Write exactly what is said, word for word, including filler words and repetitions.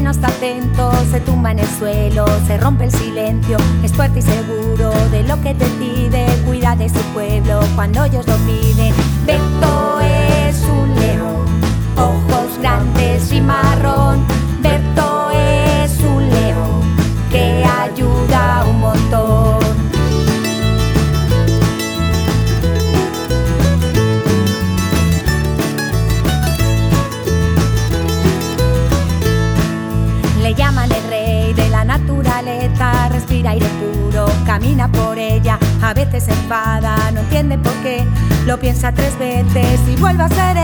no está atento se tumba en el suelo, se rompe el silencio. Es fuerte y seguro de lo que decide, cuida de su pueblo cuando ellos lo piden. Berto es un león, ojos grandes y marrón. Berto es un león que ayuda un montón. Le llaman el rey de la naturaleza, respira aire puro, camina por ella. A veces se enfada, no entiende por qué, lo piensa tres veces y vuelve a ser